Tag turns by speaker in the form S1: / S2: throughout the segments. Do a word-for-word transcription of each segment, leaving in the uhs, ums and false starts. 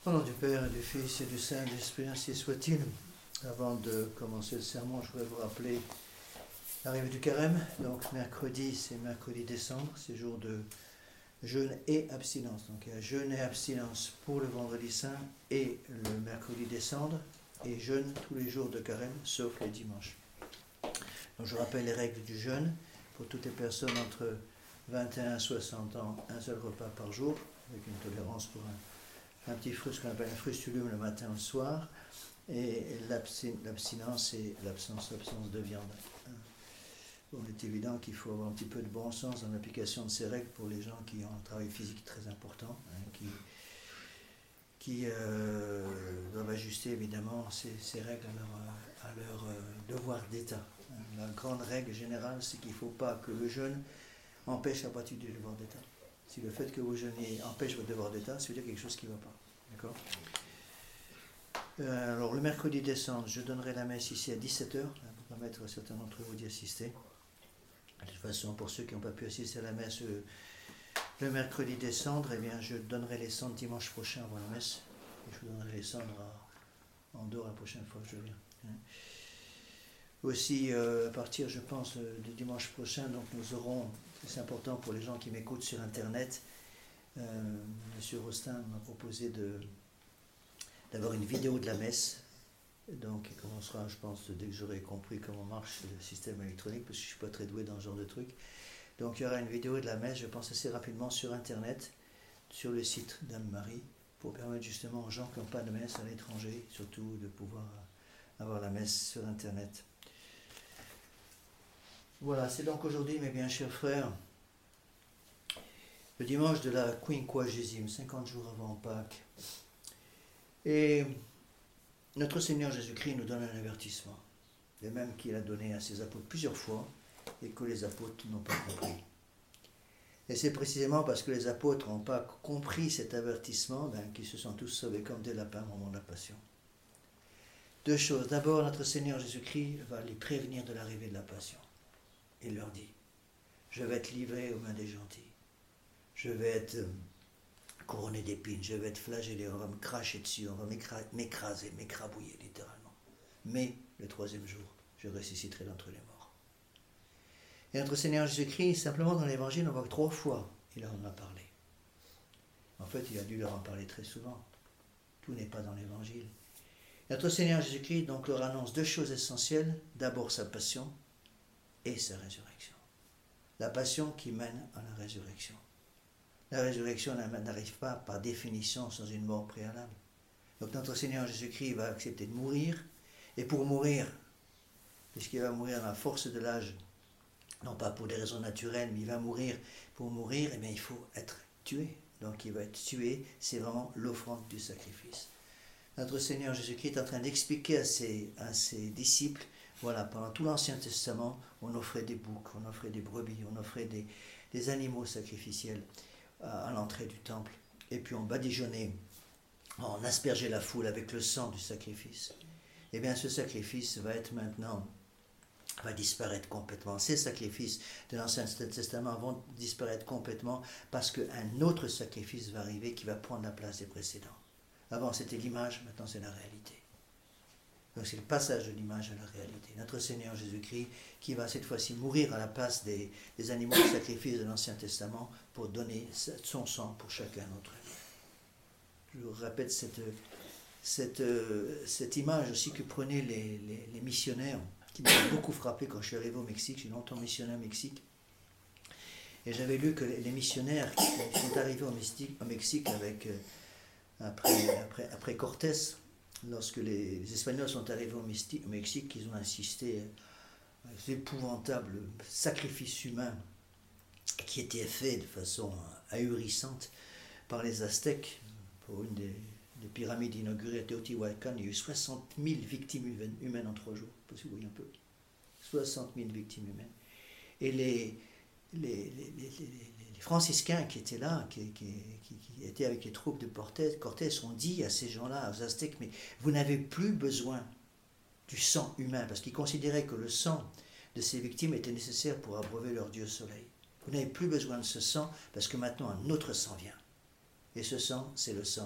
S1: Au nom du Père, et du Fils et du Saint-Esprit, ainsi soit-il. Avant de commencer le sermon, je voudrais vous rappeler l'arrivée du carême. Donc mercredi, c'est mercredi décembre, c'est jour de jeûne et abstinence. Donc il y a jeûne et abstinence pour le vendredi saint et le mercredi décembre, et jeûne tous les jours de carême, sauf les dimanches. Donc je rappelle les règles du jeûne. Pour toutes les personnes entre vingt et un et soixante ans, un seul repas par jour, avec une tolérance pour un, un petit fruit, ce qu'on appelle un frustulum le matin ou le soir, et l'abstinence et l'absence l'absence de viande. Bon, il est évident qu'il faut avoir un petit peu de bon sens dans l'application de ces règles pour les gens qui ont un travail physique très important, hein, qui, qui euh, doivent ajuster évidemment ces, ces règles à leur, à leur euh, devoir d'État. La grande règle générale, c'est qu'il ne faut pas que le jeûne empêche la pratique du devoir d'État. Si le fait que vous jeûnez empêche votre devoir d'État, ça veut dire quelque chose qui ne va pas. D'accord ? euh, Alors, le mercredi décembre, je donnerai la messe ici à dix-sept heures, pour permettre à certains d'entre vous d'y assister. De toute façon, pour ceux qui n'ont pas pu assister à la messe euh, le mercredi décembre, eh bien, je donnerai les cendres dimanche prochain avant la messe. Et je vous donnerai les cendres à, en dehors la prochaine fois que je viens. Hein. Aussi, euh, à partir, je pense, euh, du dimanche prochain, donc nous aurons, c'est important pour les gens qui m'écoutent sur Internet, euh, Monsieur Rostin m'a proposé de, d'avoir une vidéo de la messe. Donc, il commencera, je pense, dès que j'aurai compris comment marche le système électronique, parce que je ne suis pas très doué dans ce genre de truc. Donc, il y aura une vidéo de la messe, je pense, assez rapidement sur Internet, sur le site d'Anne-Marie, pour permettre justement aux gens qui n'ont pas de messe à l'étranger, surtout de pouvoir avoir la messe sur Internet. Voilà, c'est donc aujourd'hui, mes bien chers frères, le dimanche de la quinquagésime, cinquante jours avant Pâques. Et notre Seigneur Jésus-Christ nous donne un avertissement, le même qu'il a donné à ses apôtres plusieurs fois, et que les apôtres n'ont pas compris. Et c'est précisément parce que les apôtres n'ont pas compris cet avertissement ben, qu'ils se sont tous sauvés comme des lapins au moment de la Passion. Deux choses. D'abord, notre Seigneur Jésus-Christ va les prévenir de l'arrivée de la Passion. Il leur dit, je vais être livré aux mains des gentils, je vais être euh, couronné d'épines, je vais être flagellé, on va me cracher dessus, on va m'écra- m'écraser, m'écrabouiller littéralement. Mais le troisième jour, je ressusciterai d'entre les morts. Et notre Seigneur Jésus-Christ, simplement dans l'Évangile, on voit que trois fois il en a parlé. En fait, il a dû leur en parler très souvent. Tout n'est pas dans l'Évangile. Notre Seigneur Jésus-Christ donc leur annonce deux choses essentielles. D'abord sa passion, et sa résurrection. La passion qui mène à la résurrection. La résurrection n'arrive pas par définition sans une mort préalable. Donc notre Seigneur Jésus-Christ va accepter de mourir, et pour mourir, puisqu'il va mourir à la force de l'âge, non pas pour des raisons naturelles, mais il va mourir, pour mourir, eh bien, il faut être tué. Donc il va être tué, c'est vraiment l'offrande du sacrifice. Notre Seigneur Jésus-Christ est en train d'expliquer à ses, à ses disciples. Voilà, pendant tout l'Ancien Testament, on offrait des boucs, on offrait des brebis, on offrait des, des animaux sacrificiels à, à l'entrée du temple. Et puis on badigeonnait, on aspergeait la foule avec le sang du sacrifice. Eh bien, ce sacrifice va être maintenant, va disparaître complètement. Ces sacrifices de l'Ancien Testament vont disparaître complètement parce qu'un autre sacrifice va arriver qui va prendre la place des précédents. Avant, c'était l'image, maintenant c'est la réalité. Donc c'est le passage de l'image à la réalité. Notre Seigneur Jésus-Christ qui va cette fois-ci mourir à la place des, des animaux de sacrifice de l'Ancien Testament pour donner son sang pour chacun d'entre nous. Je vous répète cette, cette, cette image aussi que prenaient les, les, les missionnaires, qui m'ont beaucoup frappé quand je suis arrivé au Mexique. J'ai longtemps missionné au Mexique. Et j'avais lu que les missionnaires qui sont arrivés au Mexique, au Mexique avec, après, après, après Cortés, lorsque les, les Espagnols sont arrivés au Mexique, au Mexique, ils ont assisté à d'épouvantables sacrifices humains qui étaient faits de façon ahurissante par les Aztèques. Pour une des, des pyramides inaugurées à Teotihuacan, il y a eu soixante mille victimes humaines en trois jours. Je ne sais pas si vous voyez un peu. soixante mille victimes humaines. Et les, les, les, les, les, les franciscains qui étaient là, qui, qui, qui, qui étaient avec les troupes de Cortés, Cortés ont dit à ces gens-là, aux Aztèques, mais vous n'avez plus besoin du sang humain, parce qu'ils considéraient que le sang de ces victimes était nécessaire pour abreuver leur dieu soleil. Vous n'avez plus besoin de ce sang, parce que maintenant un autre sang vient. Et ce sang, c'est le sang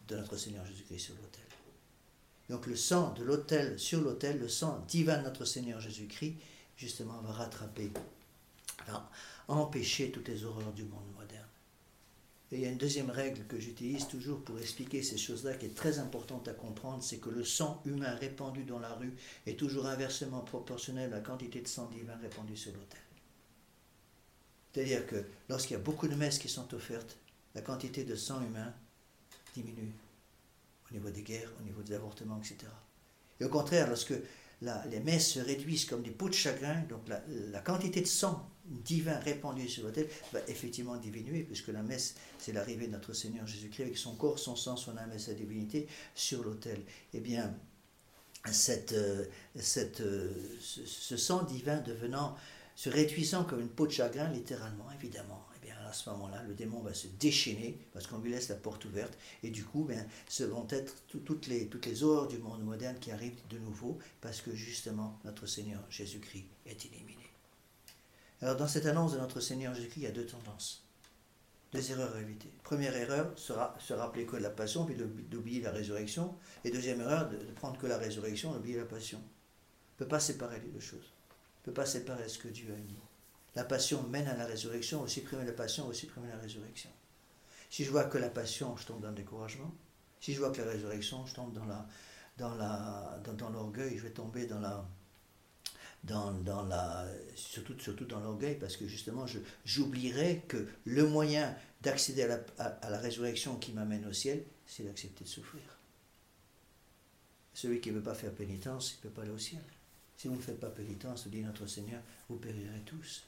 S1: de notre Seigneur Jésus-Christ sur l'autel. Donc le sang de l'autel, sur l'autel, le sang divin de notre Seigneur Jésus-Christ, justement, va rattraper, va empêcher toutes les horreurs du monde moderne. Et il y a une deuxième règle que j'utilise toujours pour expliquer ces choses-là qui est très importante à comprendre, c'est que le sang humain répandu dans la rue est toujours inversement proportionnel à la quantité de sang divin répandu sur l'autel. C'est-à-dire que lorsqu'il y a beaucoup de messes qui sont offertes, la quantité de sang humain diminue au niveau des guerres, au niveau des avortements, et cetera. Et au contraire, lorsque la, les messes se réduisent comme des pots de chagrin, donc la, la quantité de sang divin répandu sur l'autel va effectivement diminuer, puisque la messe, c'est l'arrivée de notre Seigneur Jésus-Christ avec son corps, son sang, son âme et sa divinité sur l'autel. Eh bien, cette, cette, ce, ce sang divin devenant, se réduisant comme une peau de chagrin, littéralement, évidemment, eh bien, à ce moment-là, le démon va se déchaîner, parce qu'on lui laisse la porte ouverte, et du coup, bien, ce vont être tout, toutes, les, toutes les horreurs du monde moderne qui arrivent de nouveau, parce que justement, notre Seigneur Jésus-Christ est éliminé. Alors, dans cette annonce de notre Seigneur Jésus-Christ, il y a deux tendances, deux erreurs à éviter. Première erreur sera se rappeler que de la passion, puis d'oublier la résurrection, et deuxième erreur, de, de prendre que la résurrection, d'oublier la passion. On ne peut pas séparer les deux choses. On ne peut pas séparer ce que Dieu a dit. La passion mène à la résurrection, on supprimer la passion, on supprimer la résurrection. Si je vois que la passion, je tombe dans le découragement. Si je vois que la résurrection, je tombe dans la, dans la, dans, dans l'orgueil, je vais tomber dans la, dans, dans la, surtout, surtout dans l'orgueil, parce que justement, je, j'oublierai que le moyen d'accéder à la, à, à la résurrection qui m'amène au ciel, c'est d'accepter de souffrir. Celui qui ne veut pas faire pénitence, il ne peut pas aller au ciel. Si vous ne faites pas pénitence, dit notre Seigneur, vous périrez tous.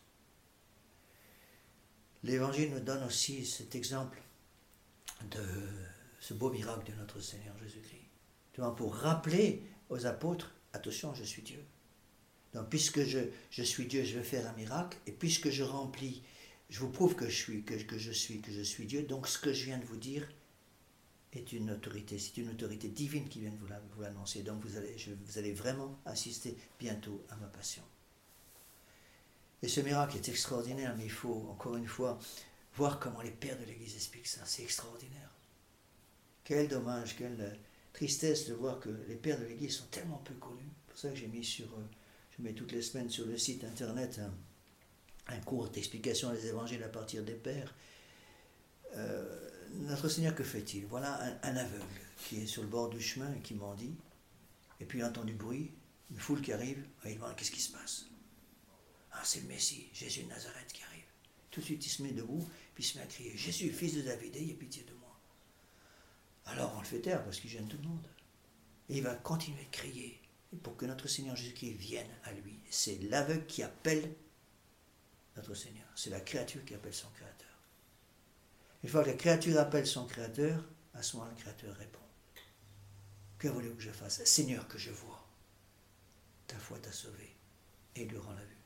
S1: L'Évangile nous donne aussi cet exemple de ce beau miracle de notre Seigneur Jésus-Christ. Pour rappeler aux apôtres, attention, je suis Dieu. Donc, puisque je, je suis Dieu, je vais faire un miracle, et puisque je remplis, je vous prouve que je suis, que, que je suis, que je suis Dieu, donc ce que je viens de vous dire est une autorité, c'est une autorité divine qui vient de vous, la, vous l'annoncer. Donc, vous allez, je, vous allez vraiment assister bientôt à ma passion. Et ce miracle est extraordinaire, mais il faut, encore une fois, voir comment les pères de l'Église expliquent ça. C'est extraordinaire. Quel dommage, quelle tristesse de voir que les pères de l'Église sont tellement peu connus. C'est pour ça que j'ai mis sur, je mets toutes les semaines sur le site internet un, un cours d'explication des évangiles à partir des pères. Euh, notre Seigneur, que fait-il? Voilà un, un aveugle qui est sur le bord du chemin et qui mendie. Et puis il entend du bruit, une foule qui arrive, et il demande qu'est-ce qui se passe. Ah, c'est le Messie, Jésus de Nazareth qui arrive. Tout de suite, il se met debout, puis il se met à crier, Jésus, fils de David, ayez pitié de moi. Alors on le fait taire parce qu'il gêne tout le monde. Et il va continuer de crier pour que notre Seigneur Jésus-Christ vienne à lui. C'est l'aveugle qui appelle notre Seigneur. C'est la créature qui appelle son Créateur. Une fois que la créature appelle son Créateur, à ce moment-là, le Créateur répond. Que voulez-vous que je fasse? Seigneur, que je vois. Ta foi t'a sauvé. Et il lui rend la vue.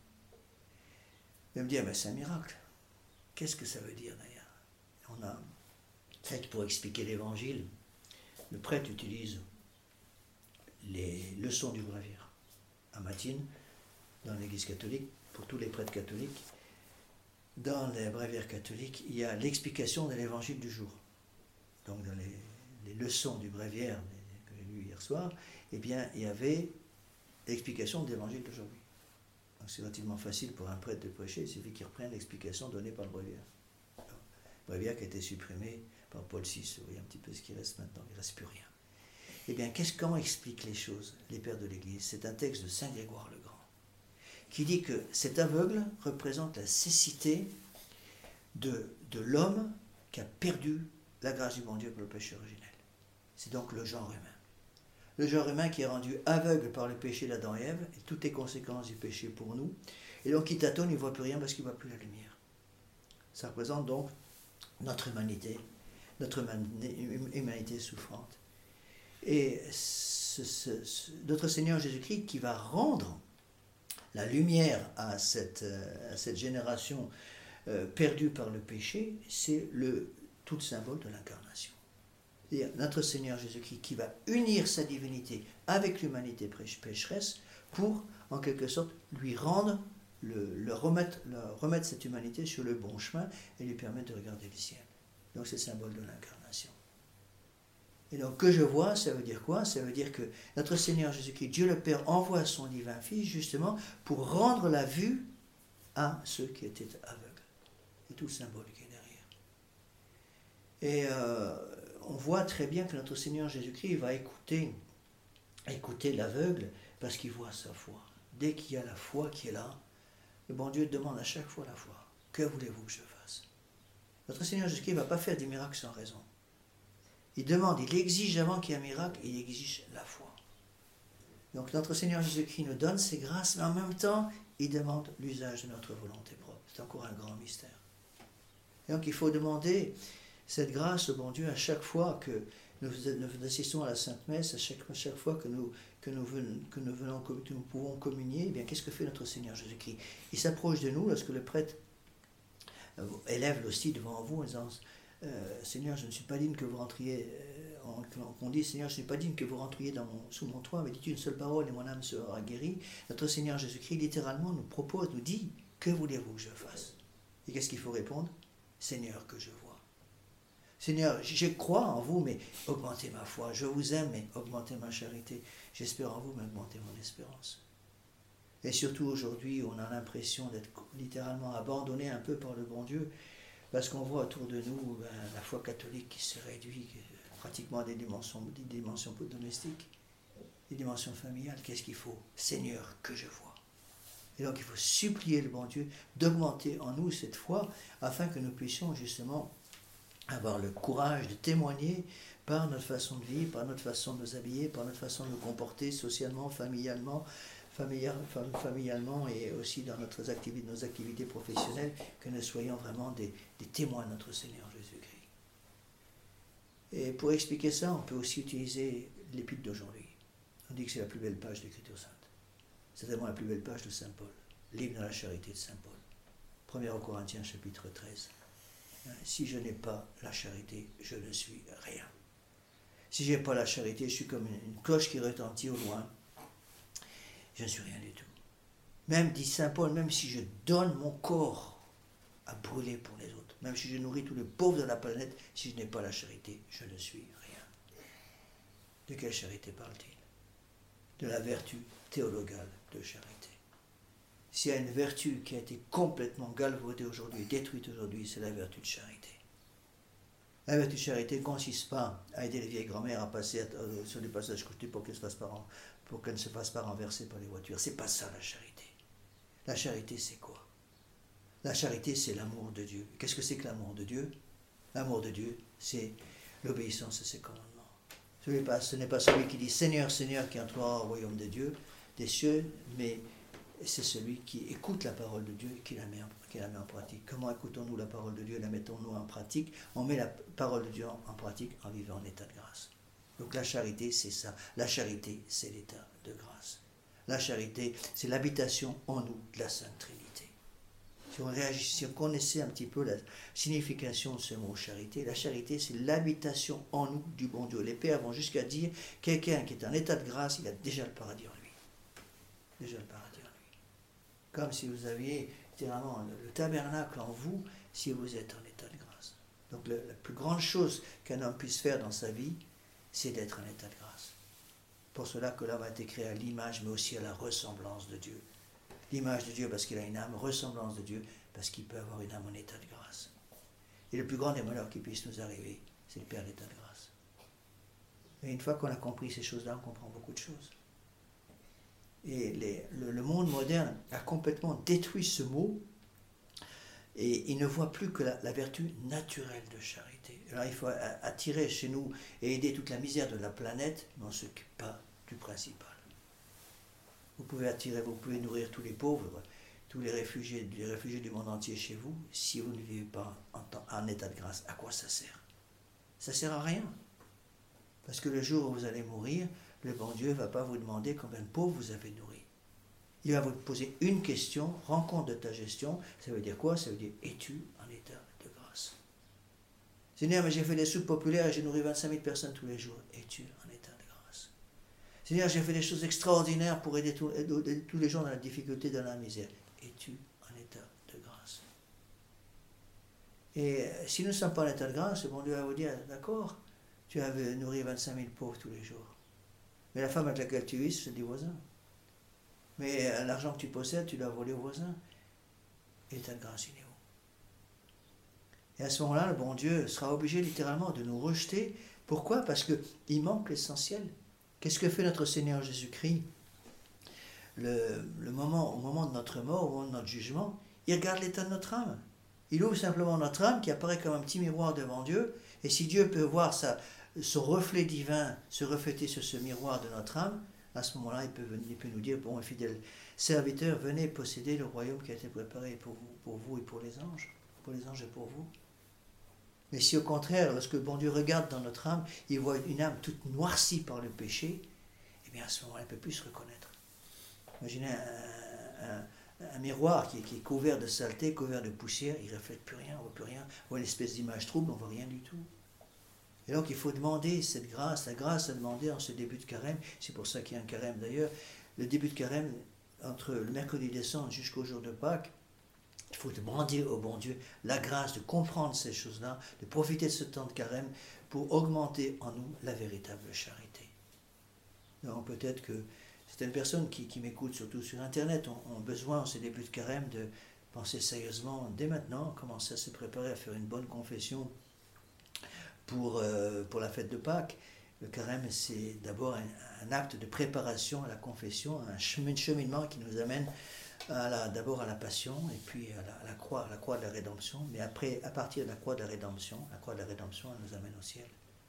S1: Il va me dire, mais c'est un miracle. Qu'est-ce que ça veut dire d'ailleurs? On a, peut-être pour expliquer l'évangile, le prêtre utilise les leçons du bréviaire à Matine, dans l'église catholique, pour tous les prêtres catholiques. Dans les bréviaires catholiques, il y a l'explication de l'évangile du jour. Donc dans les, les leçons du bréviaire que j'ai lu hier soir, eh bien, il y avait l'explication de l'évangile d'aujourd'hui. Donc c'est relativement facile pour un prêtre de prêcher, il suffit qu'il reprenne l'explication donnée par le bréviaire. Le bréviaire qui a été supprimé par Paul six, vous voyez un petit peu ce qui reste maintenant, il ne reste plus rien. Eh bien, qu'est-ce, comment expliquent les choses les pères de l'Église? C'est un texte de Saint Grégoire le Grand, qui dit que cet aveugle représente la cécité de, de l'homme qui a perdu la grâce du bon Dieu pour le péché originel. C'est donc le genre humain. Le genre humain qui est rendu aveugle par le péché d'Adam et Ève, et toutes les conséquences du péché pour nous, et donc il tâtonne, il ne voit plus rien parce qu'il ne voit plus la lumière. Ça représente donc notre humanité, notre humanité souffrante. Et ce, ce, ce, notre Seigneur Jésus-Christ qui va rendre la lumière à cette, à cette génération euh, perdue par le péché, c'est le tout le symbole de l'incarnation. C'est-à-dire notre Seigneur Jésus-Christ qui va unir sa divinité avec l'humanité pécheresse pour, en quelque sorte, lui rendre, le, le remettre, le, remettre cette humanité sur le bon chemin et lui permettre de regarder le ciel. Donc c'est le symbole de l'incarnation. Et donc, que je vois, ça veut dire quoi? Ça veut dire que notre Seigneur Jésus-Christ, Dieu le Père, envoie son divin Fils justement pour rendre la vue à ceux qui étaient aveugles. C'est tout le symbole qui est derrière. Et euh, on voit très bien que notre Seigneur Jésus-Christ va écouter, écouter l'aveugle parce qu'il voit sa foi. Dès qu'il y a la foi qui est là, le bon Dieu demande à chaque fois la foi. Que voulez-vous que je fasse? Notre Seigneur Jésus-Christ ne va pas faire des miracles sans raison. Il demande, il exige avant qu'il y ait un miracle, il exige la foi. Donc notre Seigneur Jésus-Christ nous donne ses grâces, mais en même temps, il demande l'usage de notre volonté propre. C'est encore un grand mystère. Et donc il faut demander cette grâce au bon Dieu à chaque fois que nous, nous assistons à la Sainte Messe, à chaque, à chaque fois que nous, que, nous venons, que, nous venons, que nous pouvons communier. Eh bien, qu'est-ce que fait notre Seigneur Jésus-Christ? Il s'approche de nous lorsque le prêtre élève l'hostie devant vous en disant euh, Seigneur, je ne suis pas digne que vous rentriez, euh, on, on dit Seigneur, je ne suis pas digne que vous rentriez dans mon, sous mon toit, mais dites une seule parole et mon âme sera guérie. Notre Seigneur Jésus-Christ littéralement nous propose, nous dit, que voulez-vous que je fasse? Et qu'est-ce qu'il faut répondre? Seigneur, que je vois. Seigneur, je crois en vous, mais augmentez ma foi. Je vous aime, mais augmentez ma charité. J'espère en vous, mais augmentez mon espérance. Et surtout aujourd'hui, on a l'impression d'être littéralement abandonné un peu par le bon Dieu, parce qu'on voit autour de nous ben, la foi catholique qui se réduit pratiquement à des dimensions, des dimensions domestiques, des dimensions familiales. Qu'est-ce qu'il faut? Seigneur, que je vois. Et donc il faut supplier le bon Dieu d'augmenter en nous cette foi, afin que nous puissions justement avoir le courage de témoigner par notre façon de vivre, par notre façon de nous habiller, par notre façon de nous comporter socialement, familialement, familial, familialement et aussi dans notre activité, nos activités professionnelles, que nous soyons vraiment des, des témoins de notre Seigneur Jésus-Christ. Et pour expliquer ça, on peut aussi utiliser l'épître d'aujourd'hui. On dit que c'est la plus belle page de l'Écriture sainte. C'est vraiment la plus belle page de Saint Paul, livre de la charité de Saint Paul. premier Corinthiens chapitre treize. Si je n'ai pas la charité, je ne suis rien. Si je n'ai pas la charité, je suis comme une, une cloche qui retentit au loin. Je ne suis rien du tout. Même, dit Saint Paul, même si je donne mon corps à brûler pour les autres, même si je nourris tous les pauvres de la planète, si je n'ai pas la charité, je ne suis rien. De quelle charité parle-t-il? De la vertu théologale de charité. S'il y a une vertu qui a été complètement galvaudée aujourd'hui, détruite aujourd'hui, c'est la vertu de charité. La vertu de charité ne consiste pas à aider les vieilles grand-mères à passer euh, sur des passages côtés pour qu'elles ne se fassent pas, pour qu'elles ne se fassent pas renverser par les voitures. C'est pas ça la charité. La charité, c'est quoi? La charité, c'est l'amour de Dieu. Qu'est-ce que c'est que l'amour de Dieu? L'amour de Dieu, c'est l'obéissance à ses commandements. Ce n'est pas celui qui dit Seigneur, Seigneur qui entrera au royaume de Dieu, des cieux, mais c'est celui qui écoute la parole de Dieu et qui la met en, qui la met en pratique. Comment écoutons-nous la parole de Dieu? La mettons-nous en pratique? On met la parole de Dieu en, en pratique en vivant en état de grâce. Donc la charité, c'est ça. La charité, c'est l'état de grâce. La charité, c'est l'habitation en nous de la Sainte Trinité. Si on, réagit, si on connaissait un petit peu la signification de ce mot charité, la charité, c'est l'habitation en nous du bon Dieu. Les pères vont jusqu'à dire, quelqu'un qui est en état de grâce, il a déjà le paradis en lui. Déjà le paradis en lui. Comme si vous aviez littéralement le, le tabernacle en vous, si vous êtes en état de grâce. Donc le, la plus grande chose qu'un homme puisse faire dans sa vie, c'est d'être en état de grâce. Pour cela que l'homme a été créé à l'image, mais aussi à la ressemblance de Dieu. L'image de Dieu parce qu'il a une âme, ressemblance de Dieu parce qu'il peut avoir une âme en état de grâce. Et le plus grand des malheurs qui puisse nous arriver, c'est de perdre l'état de grâce. Et une fois qu'on a compris ces choses-là, on comprend beaucoup de choses. Et les, le, le monde moderne a complètement détruit ce mot et il ne voit plus que la, la vertu naturelle de charité. Alors il faut attirer chez nous et aider toute la misère de la planète, mais on ne s'occupe pas du principal. Vous pouvez attirer, vous pouvez nourrir tous les pauvres, tous les réfugiés, les réfugiés du monde entier chez vous, si vous ne vivez pas en, temps, en état de grâce. À quoi ça sert? Ça ne sert à rien. Parce que le jour où vous allez mourir, le bon Dieu ne va pas vous demander combien de pauvres vous avez nourris. Il va vous poser une question, rends compte de ta gestion. Ça veut dire quoi? Ça veut dire, es-tu en état de grâce? Seigneur, mais j'ai fait des soupes populaires et j'ai nourri vingt-cinq mille personnes tous les jours. Es-tu en état de grâce? Seigneur, j'ai fait des choses extraordinaires pour aider tous, aider tous les gens dans la difficulté, dans la misère. Es-tu en état de grâce? Et si nous ne sommes pas en état de grâce, le bon Dieu va vous dire, d'accord, tu as nourri vingt-cinq mille pauvres tous les jours. Mais la femme avec laquelle tu vis, c'est des voisins. Mais l'argent que tu possèdes, tu l'as volé aux voisins. Et ta grâce, il est où? Et à ce moment-là, le bon Dieu sera obligé littéralement de nous rejeter. Pourquoi? Parce qu'il manque l'essentiel. Qu'est-ce que fait notre Seigneur Jésus-Christ? Le, le moment, au moment de notre mort, au moment de notre jugement, il regarde l'état de notre âme. Il ouvre simplement notre âme qui apparaît comme un petit miroir devant Dieu. Et si Dieu peut voir sa, son reflet divin se refléter sur ce miroir de notre âme, à ce moment-là, il peut, venir, il peut nous dire, bon, fidèles serviteurs, venez posséder le royaume qui a été préparé pour vous, pour vous et pour les anges. Pour les anges et pour vous. Mais si au contraire, lorsque bon Dieu regarde dans notre âme, il voit une âme toute noircie par le péché, eh bien à ce moment-là, il ne peut plus se reconnaître. Imaginez un, un, un miroir qui est, qui est couvert de saleté, couvert de poussière, il ne reflète plus rien, on ne voit plus rien, on voit une espèce d'image trouble, on ne voit rien du tout. Et donc il faut demander cette grâce, la grâce à demander en ce début de carême, c'est pour ça qu'il y a un carême d'ailleurs, le début de carême, entre le mercredi décembre jusqu'au jour de Pâques, il faut demander au bon Dieu la grâce de comprendre ces choses-là, de profiter de ce temps de carême pour augmenter en nous la véritable charité. Donc peut-être que certaines personnes qui, qui m'écoutent, surtout sur Internet, ont, ont besoin en ces débuts de carême de penser sérieusement, dès maintenant, commencer à se préparer à faire une bonne confession pour, euh, pour la fête de Pâques. Le carême, c'est d'abord un, un acte de préparation à la confession, un chemin, cheminement qui nous amène à la, d'abord à la passion et puis à la, à la croix, à la croix de la rédemption. Mais après, à partir de la croix de la rédemption, la croix de la rédemption, elle nous amène au ciel.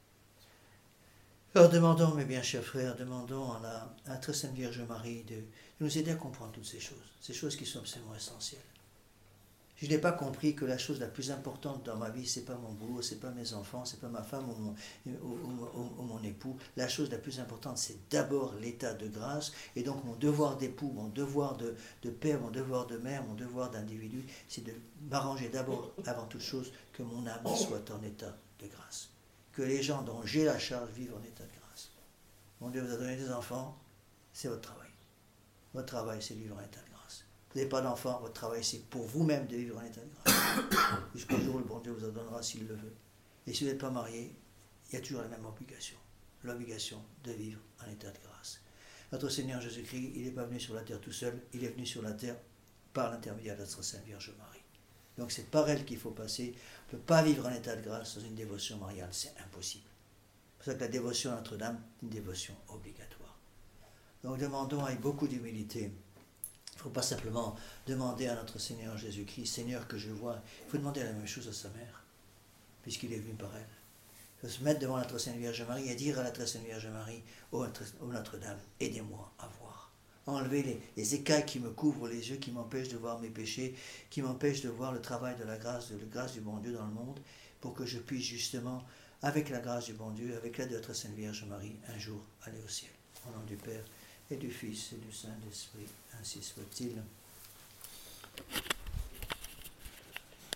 S1: Alors demandons, mes bien chers frères, demandons à la, à la très sainte Vierge Marie de, de nous aider à comprendre toutes ces choses, ces choses qui sont absolument essentielles. Je n'ai pas compris que la chose la plus importante dans ma vie, c'est pas mon boulot, c'est pas mes enfants, c'est pas ma femme ou mon, ou, ou, ou mon époux. La chose la plus importante, c'est d'abord l'état de grâce. Et donc mon devoir d'époux, mon devoir de, de père, mon devoir de mère, mon devoir d'individu, c'est de m'arranger d'abord, avant toute chose, que mon âme soit en état de grâce. Que les gens dont j'ai la charge vivent en état de grâce. Mon Dieu vous a donné des enfants, c'est votre travail. Votre travail, c'est de vivre en état de grâce. Vous n'avez pas d'enfant, votre travail c'est pour vous-même de vivre en état de grâce. Jusqu'au jour où le bon Dieu vous en donnera s'il le veut. Et si vous n'êtes pas marié, il y a toujours la même obligation. L'obligation de vivre en état de grâce. Notre Seigneur Jésus-Christ, il n'est pas venu sur la terre tout seul, il est venu sur la terre par l'intermédiaire de notre Sainte Vierge Marie. Donc c'est par elle qu'il faut passer. On ne peut pas vivre en état de grâce dans une dévotion mariale, c'est impossible. C'est pour ça que la dévotion à Notre-Dame est une dévotion obligatoire. Donc demandons avec beaucoup d'humilité. Il ne faut pas simplement demander à notre Seigneur Jésus-Christ, Seigneur que je vois. Il faut demander la même chose à sa mère, puisqu'il est venu par elle. Il faut se mettre devant la très sainte Vierge Marie et dire à la très sainte Vierge Marie, ô Notre-Dame, aidez-moi à voir. Enlevez les, les écailles qui me couvrent les yeux, qui m'empêchent de voir mes péchés, qui m'empêchent de voir le travail de la grâce, de la grâce du bon Dieu dans le monde, pour que je puisse justement, avec la grâce du bon Dieu, avec l'aide de la très sainte Vierge Marie, un jour aller au ciel. Au nom du Père, et du Fils, et du Saint-Esprit, ainsi soit-il.